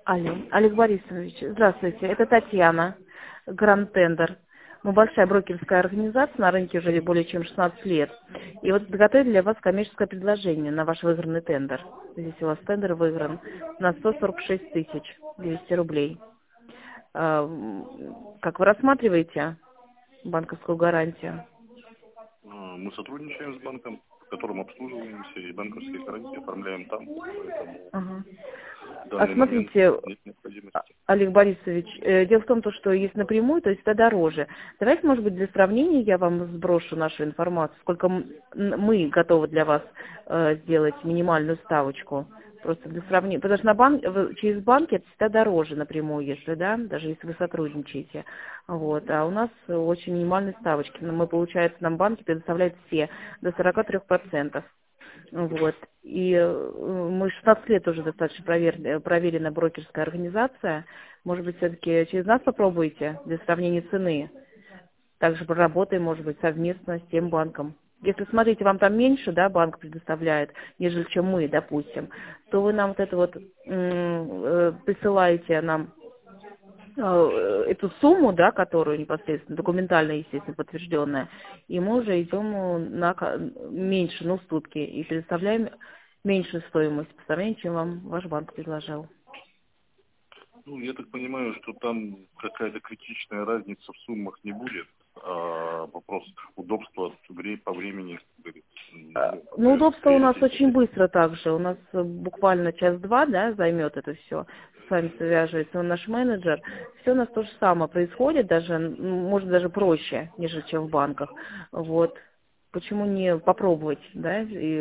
Алло, Олег Борисович, здравствуйте, это Татьяна, Гранд Тендер. Мы большая брокерская организация, на рынке уже более чем 16 лет. И вот подготовили для вас коммерческое предложение на ваш выигранный тендер. Здесь у вас тендер выигран на 146 200 рублей. Как вы рассматриваете банковскую гарантию? Мы сотрудничаем с банком, в котором обслуживаемся, и банковские гарантии оформляем там, поэтому Ага. в А данный момент смотрите, нет необходимости. Олег Борисович, дело в том, что есть напрямую, то есть это дороже. Давайте, может быть, для сравнения я вам сброшу нашу информацию, сколько мы готовы для вас сделать минимальную ставочку. Просто для сравнения. Потому что через банки это всегда дороже напрямую, если, да, даже если вы сотрудничаете. Вот. А у нас очень минимальные ставочки. Мы, получается, нам банки предоставляют все до 43%. Вот. И мы 16 лет уже достаточно проверенная брокерская организация. Может быть, все-таки через нас попробуйте для сравнения цены. Также проработаем, может быть, совместно с тем банком. Если, смотрите, вам там меньше, да, банк предоставляет, нежели чем мы, допустим, то вы нам вот это вот присылаете нам эту сумму, да, которую непосредственно, документально, естественно, подтвержденная, и мы уже идем меньше, на уступки, и предоставляем меньшую стоимость по сравнению, чем вам ваш банк предложил. Ну, я так понимаю, что там какая-то критичная разница в суммах не будет, а вопрос удобства по времени, как говорится, Ну, удобство у нас очень приоритете. быстро также. У нас буквально час-два, да, займет это все. С вами связывается наш менеджер. Все у нас то же самое происходит, даже, может, даже проще, нежели чем в банках. Вот. Почему не попробовать, да,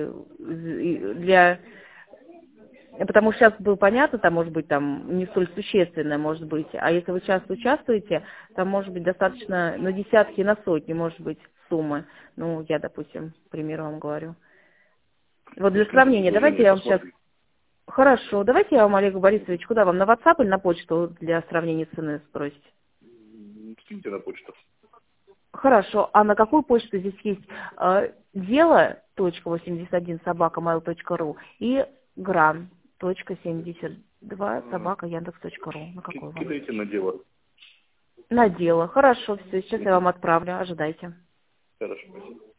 потому что сейчас было понятно, там, может быть, там, не столь существенное, может быть, а если вы часто участвуете, там, может быть, достаточно на десятки, на сотни, может быть, суммы. Ну, я, допустим, к примеру вам говорю. Вот Ну, для в принципе, сравнения, давайте предложение я вам сейчас... посмотрим. Хорошо, давайте я вам, Олег Борисович, куда вам, на WhatsApp или на почту для сравнения цены сбросить? Скиньте на почту. Хорошо, а на какую почту здесь есть дело.81@mail.ru и гран.72@яндекс.ру. На какой вам? Кидайте на дело. На дело. Хорошо, все, сейчас я вам отправлю, ожидайте. Хорошо, спасибо.